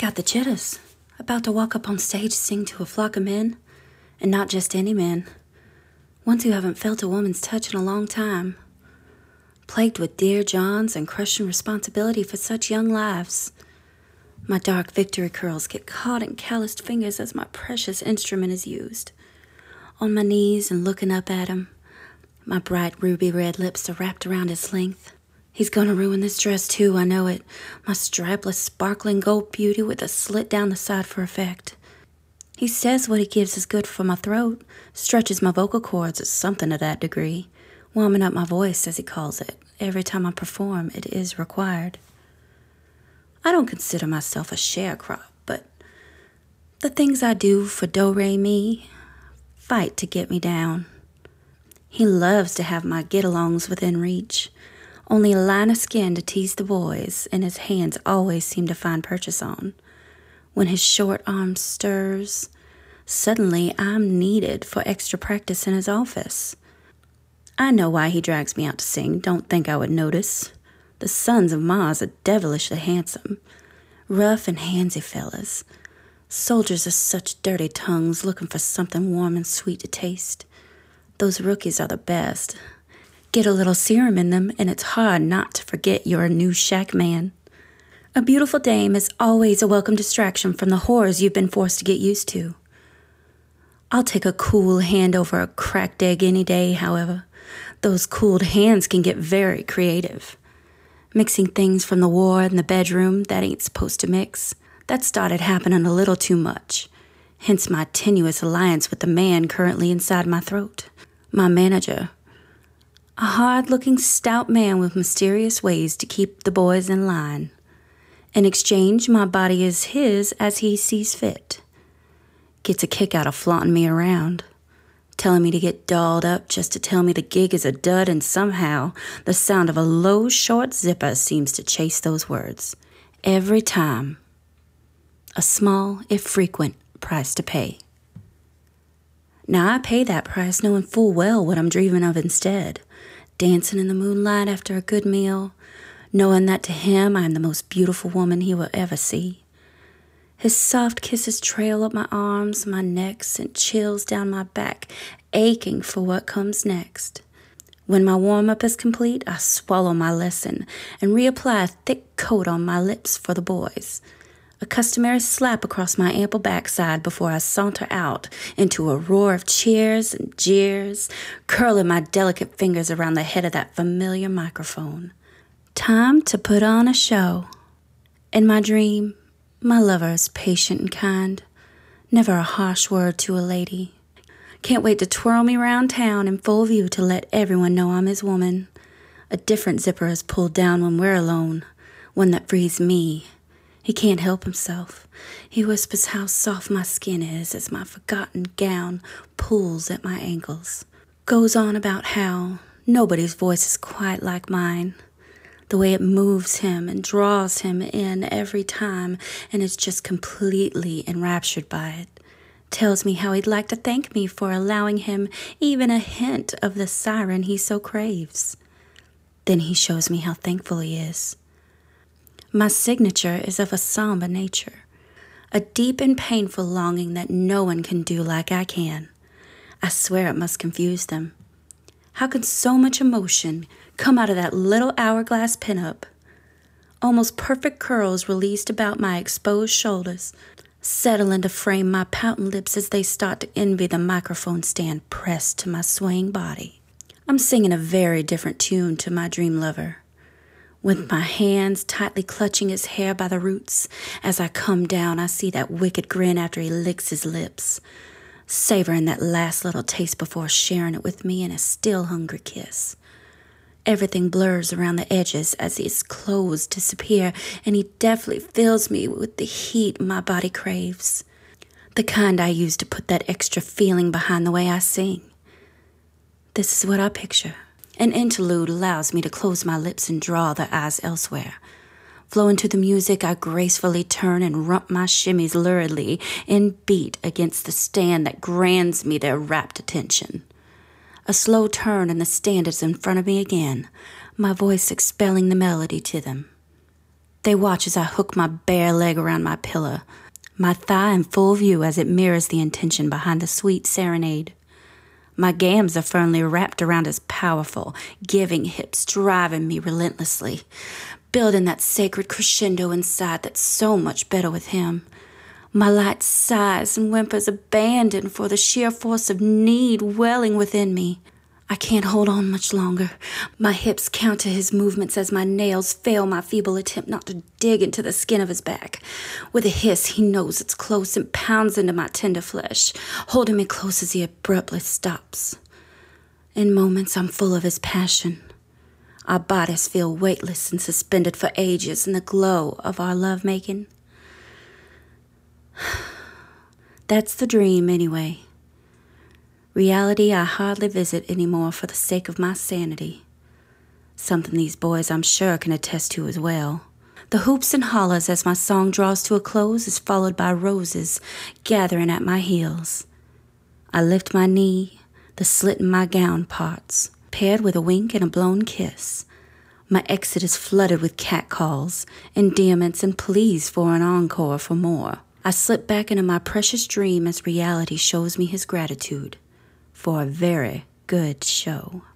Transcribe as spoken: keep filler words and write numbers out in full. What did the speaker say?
got the jitters. About to walk up on stage, sing to a flock of men. And not just any men. Ones who haven't felt a woman's touch in a long time. Plagued with dear Johns and crushing responsibility for such young lives. My dark victory curls get caught in calloused fingers as my precious instrument is used. On my knees and looking up at him, my bright ruby red lips are wrapped around his length. He's gonna ruin this dress too, I know it. My strapless, sparkling gold beauty with a slit down the side for effect. He says what he gives is good for my throat, stretches my vocal cords or something to that degree, warming up my voice, as he calls it. Every time I perform, it is required. I don't consider myself a sharecrop, but the things I do for Do-Re-Mi fight to get me down. He loves to have my get-alongs within reach. Only a line of skin to tease the boys, and his hands always seem to find purchase on. When his short arm stirs, suddenly I'm needed for extra practice in his office. I know why he drags me out to sing, don't think I would notice. The sons of Mars are devilishly handsome, rough and handsy fellas. Soldiers are such dirty tongues looking for something warm and sweet to taste. Those rookies are the best. Get a little serum in them, and it's hard not to forget you're a new shack man. A beautiful dame is always a welcome distraction from the horrors you've been forced to get used to. I'll take a cool hand over a cracked egg any day, however. Those cooled hands can get very creative. Mixing things from the war and the bedroom that ain't supposed to mix. That started happening a little too much. Hence my tenuous alliance with the man currently inside my throat. My manager. A hard-looking, stout man with mysterious ways to keep the boys in line. In exchange, my body is his as he sees fit. Gets a kick out of flaunting me around. Telling me to get dolled up just to tell me the gig is a dud, and somehow the sound of a low, short zipper seems to chase those words. Every time. A small, if frequent, price to pay. Now I pay that price knowing full well what I'm dreaming of instead. Dancing in the moonlight after a good meal, knowing that to him I am the most beautiful woman he will ever see. His soft kisses trail up my arms, my neck, and chills down my back, aching for what comes next. When my warm-up is complete, I swallow my lesson and reapply a thick coat on my lips for the boys. A customary slap across my ample backside before I saunter out into a roar of cheers and jeers, curling my delicate fingers around the head of that familiar microphone. Time to put on a show. In my dream, my lover is patient and kind, never a harsh word to a lady. Can't wait to twirl me round town in full view to let everyone know I'm his woman. A different zipper is pulled down when we're alone, one that frees me. He can't help himself. He whispers how soft my skin is as my forgotten gown pulls at my ankles. Goes on about how nobody's voice is quite like mine. The way it moves him and draws him in every time, and is just completely enraptured by it. Tells me how he'd like to thank me for allowing him even a hint of the siren he so craves. Then he shows me how thankful he is. My signature is of a somber nature, a deep and painful longing that no one can do like I can. I swear it must confuse them. How can so much emotion come out of that little hourglass pinup? Almost perfect curls released about my exposed shoulders, settling to frame my pouting lips as they start to envy the microphone stand pressed to my swaying body. I'm singing a very different tune to my dream lover, with my hands tightly clutching his hair by the roots. As I come down, I see that wicked grin after he licks his lips, savoring that last little taste before sharing it with me in a still hungry kiss. Everything blurs around the edges as his clothes disappear, and he deftly fills me with the heat my body craves, the kind I use to put that extra feeling behind the way I sing. This is what I picture. An interlude allows me to close my lips and draw their eyes elsewhere. Flowing to the music, I gracefully turn and rump my shimmies luridly in beat against the stand that grants me their rapt attention. A slow turn and the stand is in front of me again, my voice expelling the melody to them. They watch as I hook my bare leg around my pillow, my thigh in full view as it mirrors the intention behind the sweet serenade. My gams are firmly wrapped around his powerful, giving hips, driving me relentlessly, building that sacred crescendo inside that's so much better with him. My light sighs and whimpers abandoned for the sheer force of need welling within me. I can't hold on much longer. My hips counter his movements as my nails fail my feeble attempt not to dig into the skin of his back. With a hiss, he knows it's close and pounds into my tender flesh, holding me close as he abruptly stops. In moments, I'm full of his passion. Our bodies feel weightless and suspended for ages in the glow of our lovemaking. That's the dream, anyway. Reality I hardly visit anymore for the sake of my sanity. Something these boys I'm sure can attest to as well. The hoops and hollers as my song draws to a close is followed by roses gathering at my heels. I lift my knee, the slit in my gown parts, paired with a wink and a blown kiss. My exit is flooded with catcalls, endearments, and pleas for an encore for more. I slip back into my precious dream as reality shows me his gratitude for a very good show.